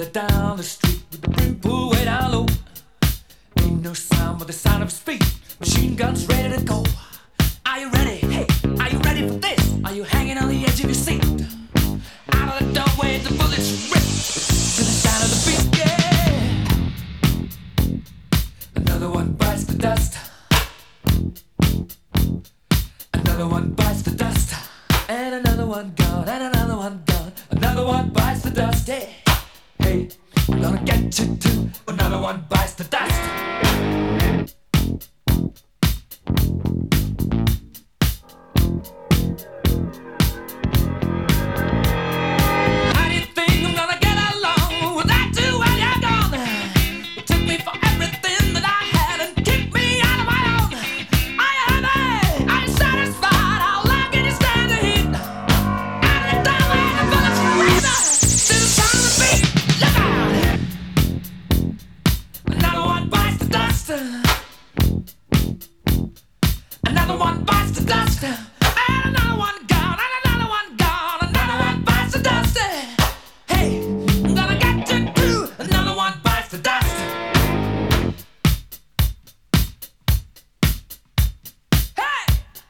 it down the street with the brim pulled way down low. Ain't no sound but the sound of speed. Machine guns ready to go. Are you ready? Hey, are you ready for this? Are you hanging on the edge of your seat? Out of the doorway, the bullets rip to the sound of the beat. Yeah. Another one bites the dust. Another one bites the dust. And another one gone. And another one gone. Another one bites the dust. Hey, hey, I'm gonna get you too. Another one bites the dust. Another one bites the dust, and another one gone, and another one gone, another one bites the dust. Hey, I'm gonna get you too. Another one bites the dust. Hey,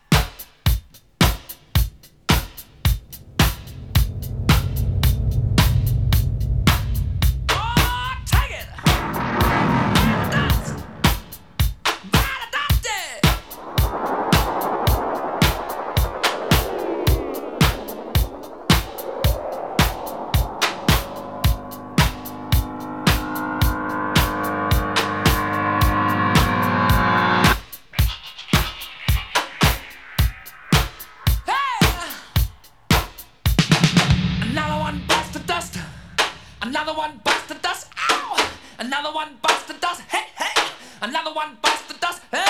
oh, take it. Dust. Bite the dust. Another one bites the dust. Ow! Another one bites the dust. Hey, hey! Another one bites the dust. Hey!